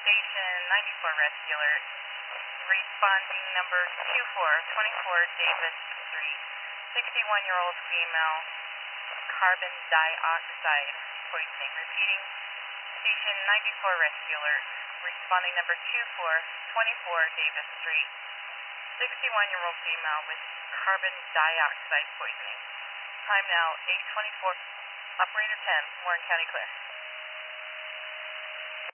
Station 94 Rescue Alert. Responding number 2424 Davis Street. 61-year-old female, carbon dioxide poisoning. Repeating, Station 94 Rescue Alert. Responding number 2424 Davis Street. 61-year-old female with carbon dioxide poisoning. Time now 8:24. Operator 10, Warren County clear.